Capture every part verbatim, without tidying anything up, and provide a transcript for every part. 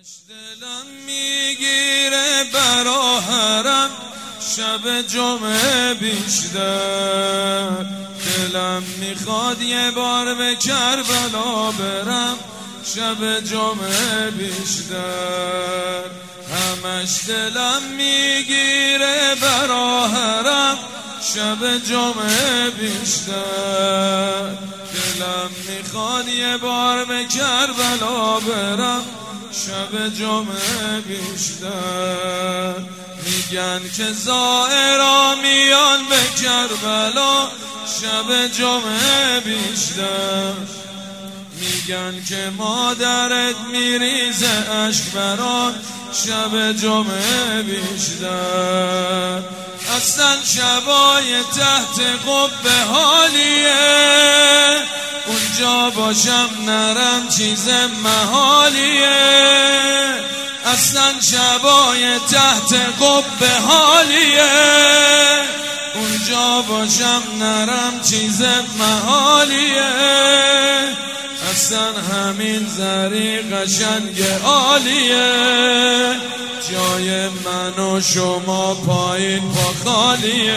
همش دلم میگیره برا حرم شب جمعه بیشتر، دلم میخواد یه بار به کربلا برم شب جمعه بیشتر. همش دلم میگیره برا حرم شب جمعه بیشتر، دلم میخواد یه بار به کربلا برم شب جمعه بیشتر. میگن که زائرا میان به کربلا شب جمعه بیشتر، میگن که مادرت میریزه اشک برات شب جمعه بیشتر. اصلا شبای تحت قبه حالیه، اونجا باشم نرم چیز محالیه. اصلا شبای تحت قبه حالیه، اونجا باشم نرم چیز محالیه. اصلا همین زری قشنگ عالیه، جای من و شما پایین پا خالیه.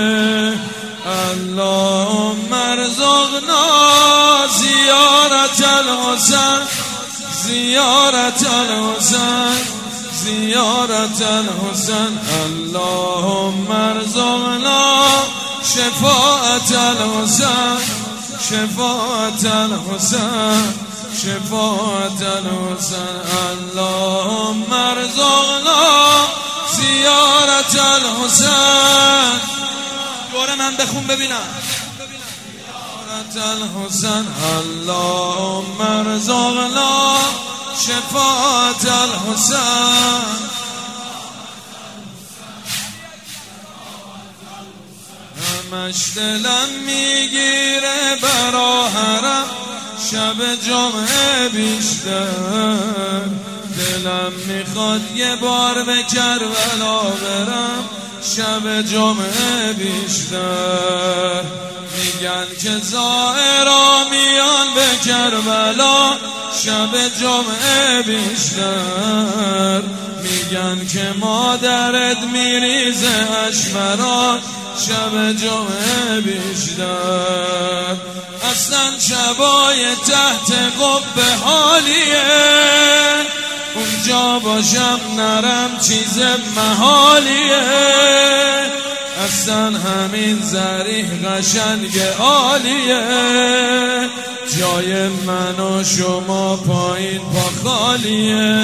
اللهم ارزقنا زیارت الحسین، زیارت الحسین، زیارت الحسین. اللهم ارزقنا شفاعت الحسین، شفاعت الحسین، شفاعت الحسین. اللهم ارزقنا زیارت الحسین. دور من بخون ببینم. زیارت الحسین. اللهم ارزقنا شفاعت الحسین. همش دلم میگیره برا حرم شب جمعه بیشتر، دلم میخواد یه بار به کربلا برم شب جمعه بیشتر. میگن که زائرا میان به کربلا شب جمعه بیشتر، میگن که مادرت میریزه اشک برات شب جمعه بیشتر. اصلا شبای تحت قبه حالیه، اونجا باشم نرم چیز محالیه. اصلا همین زریح قشنگ عالیه، جای من و شما پایین پا خالیه.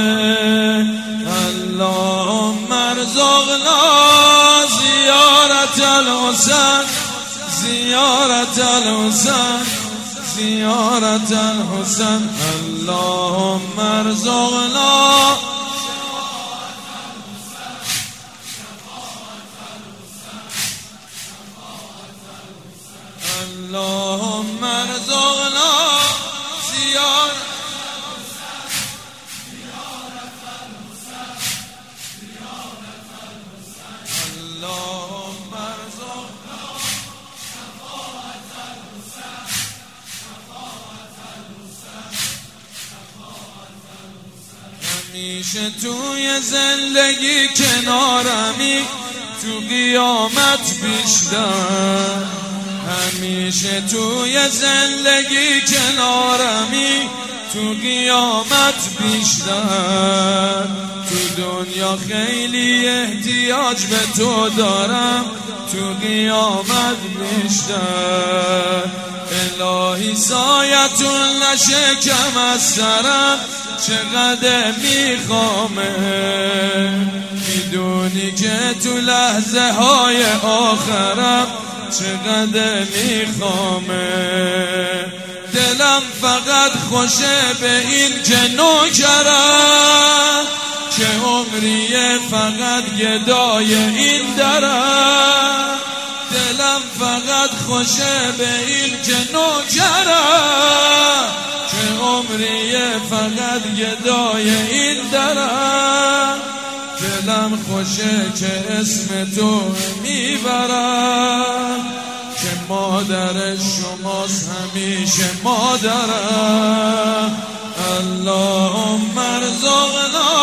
اللهم ارزقنا زیارت الحسین، زیارت الحسین، زیارت الحسین. اللهم ارزقنا اللهم ارزقنا زیارت اللهم ارزقنا شفاعت الحسین، شفاعت الحسین. همیشه توی زندگی کنارمی تو قیامت بیشتر، همیشه توی زندگی کنارمی تو قیامت بیشتر. تو دنیا خیلی احتیاج به تو دارم، تو قیامت بیشتر. الهی سایتون نشه کم از سرم چقدر میخوامه، میدونی که تو لحظه های آخرم چقدر میخوامه. دلم فقط خوشه به این که نوکرم، که عمریه فقط گدای این درم. دلم فقط خوشه به این که نوکرم، که عمریه فقط گدای این درم. دلم خوشه که اسم تو میبرم، که مادر شماست همیشه مادرم. اللهم ارزقنا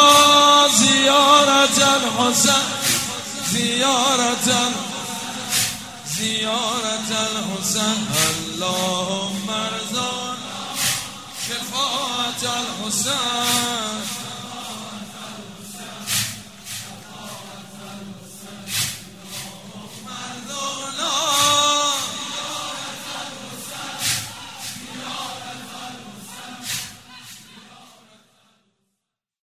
زیارت الحسین اللهم ارزقنا شفاعت الحسین